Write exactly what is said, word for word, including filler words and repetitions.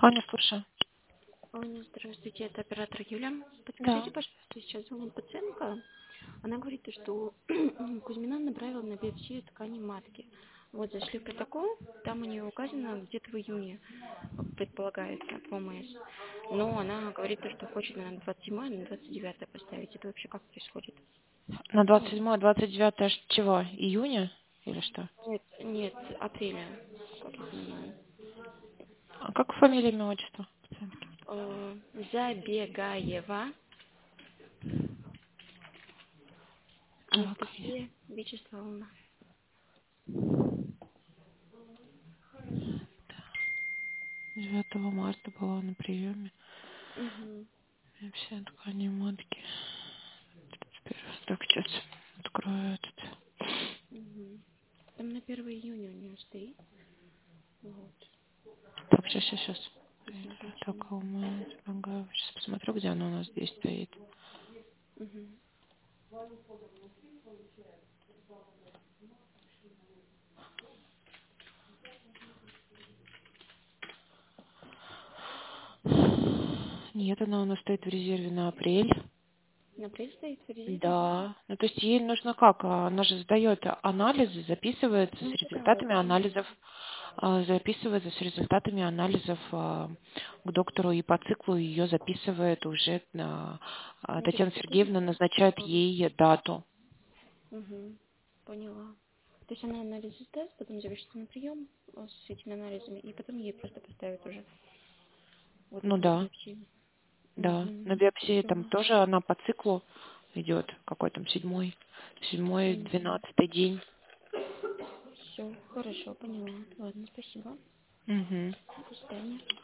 Аня, слушай. Аня, здравствуйте, это оператор Юля. Да. Подскажите, пожалуйста, сейчас звонит пациентка. Она говорит, что Кузьмина направила на биопсию ткани матки. Вот зашли в протокол, там у нее указано где-то в июне, предполагается, ПМС. Но она говорит, что хочет на двадцать седьмое, на двадцать девятое поставить. Это вообще как происходит? На двадцать седьмое, двадцать девятое чего? Июня или что? Нет, нет, апреля, как минимум. А как фамилия, имя, отчество пациентки? Э, Забегаева Так, Анастасия Вячеславовна. девятого марта была на приеме. Угу. Все ткани матки. Так, сейчас открою этот. Угу. Там на первое июня у нее стоит. Вот. Так, сейчас, сейчас, сейчас. Так, Назначение. а у меня сейчас посмотрю, где она у нас здесь стоит. Угу. Нет, она у нас стоит в резерве на апрель. На апрель стоит в резерве? Да. Ну, то есть ей нужно как? А, Она же сдает анализы, записывается с Ну, это да, результатами очень. анализов, а, записывается с результатами анализов а, к доктору, и по циклу ее записывает уже на- а, Ну, то есть Татьяна потом... Сергеевна назначает ей дату. Угу. Поняла. То есть она анализы сдаст, потом запишется на прием э, с этими анализами, и потом ей просто поставят уже вот Ну эту вот да, биопсию. да. Угу. На биопсии Все. там тоже она по циклу идет. Какой там седьмой, седьмой, Угу. двенадцатый день. Все, хорошо, поняла. Ладно, спасибо. Угу. До свидания.